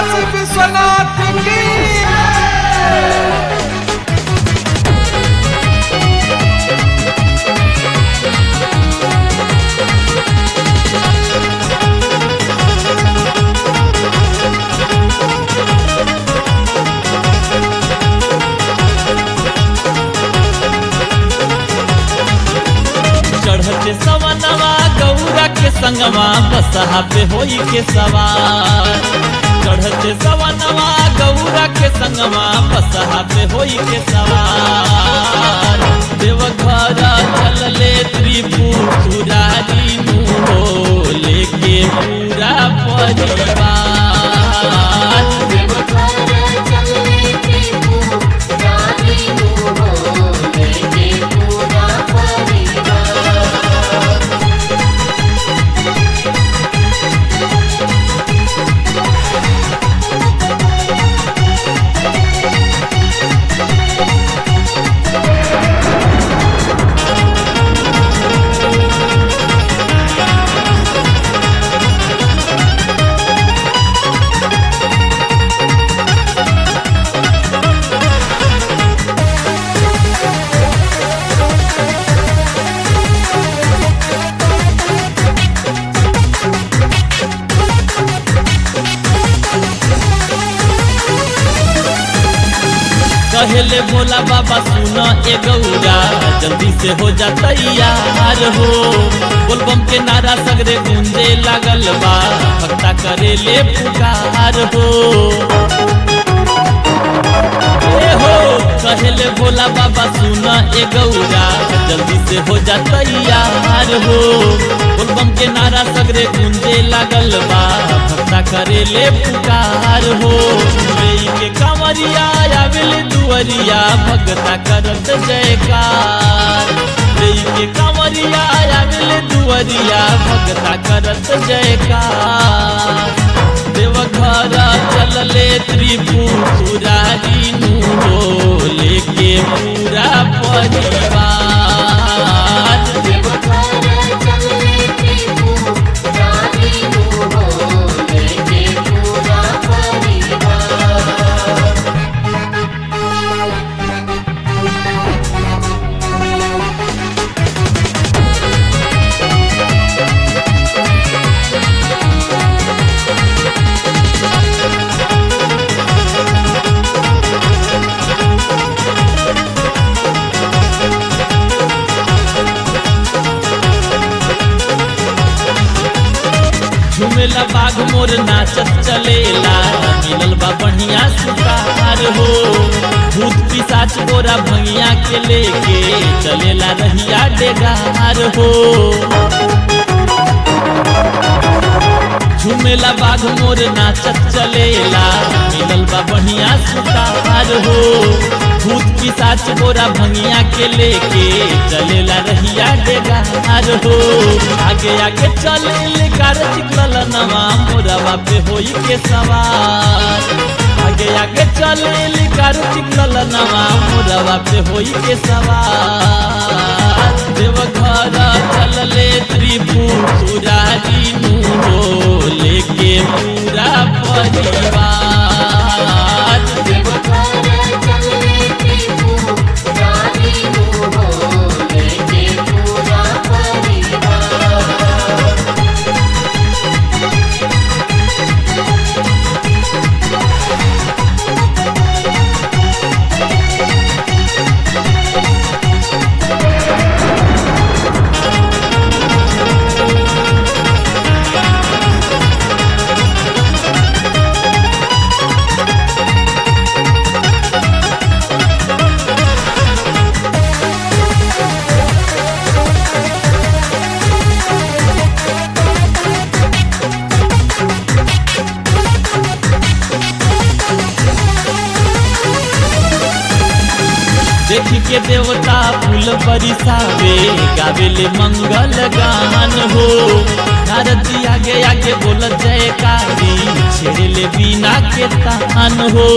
काशी विश्वनाथ की चढ़ते सवनवा गौरा के संगवा बसहा पे होई के सवार। चढ़ते सवनवा गौरा के संगवा बसहा पे होई के सवार। देवघर चलले त्रिपुरारी नु हो लेके पूरा परिवार। देवघर चलले त्रिपुरारी नु हो लेके पूरा परिवार। कहले भोला बाबा सुना ए गौरा जल्दी से हो जा तैयार हो। बोलबम के नारा सगरे गूंजे लागल बा भक्ता करे ले पुकार हो। ए हो कहले भोला बाबा सुना ए गौरा जल्दी से हो जा तैयार हो। बोलबम के नारा सगरे गूंजे लागल बा भक्ता करे ले पुकार हो। के कांवरिया आविल दुवरिया भगता करत जयकार। के कांवरिया आविल दुवरिया भगता करत जयकार। देवघर चलले त्रिपुरारी नु हो लेके पूरा परिवार। देवघर चलले त्रिपुरारी नु हो लेके पूरा परिवार। झुमेला बाघ मोर नाचत चलेला मिलल बा बढ़िया सुतार हो। भूत पिशाच गोरा भंगिया के लेके चलेला रहिया डेगार हो। झुमेला बाघ मोर नाचत चलेला मिलल बा बढ़िया सुतार हो। भूत पिशाच गोरा भंगिया के लेके चलेला रहिया डेगार हो। आगे आगे चले कार्तिक ललनवा मोरवा पे होई के सवार। आगे आगे चले कार्तिक ललनवा मोरवा पे होई के सवार। देवघर चलले त्रिपुरारी नु हो लेके पूरा परिवार। देवघर चलले त्रिपुरारी नु हो लेके पूरा परिवार। देख के देवता फूल बरसावे गावेले मंगल गान हो। नारद जी आगे आगे बोलत जयकारी छेड़ले बीना के तान हो।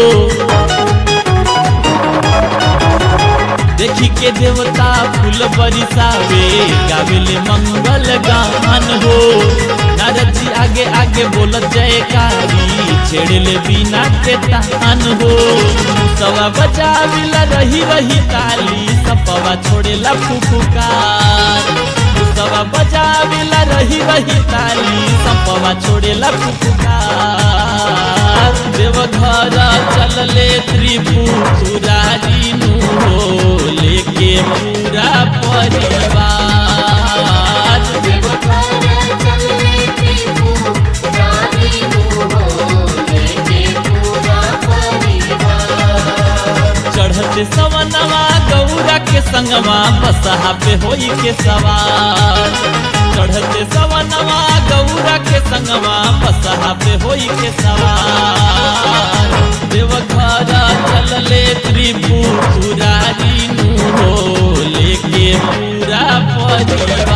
देखी के देवता फूल बरसावे गावेले मंगल गान हो। नारद जी आगे आगे बोलत जयकारी छेड़ले बिना के तान हो सवा बजाविला रही रही ताली सपवा छोड़ेला फुफुकार सवा बजाविला रही रही ताली सपवा छोड़ेला फुफुकार देवघर चलले त्रिपुरारी नु हो लेके पूरा परिवार देवघर चलले त्रिपुरारी नु हो लेके पूरा परिवार चढ़ते सवनवा गौरा के संगवा बसहा पे होई के सवार चढ़ते सवनवा गौरा के संगवा बसहा पे होई के सवार देवघर चलले त्रिपुरारी नु हो लेके पूरा परिवार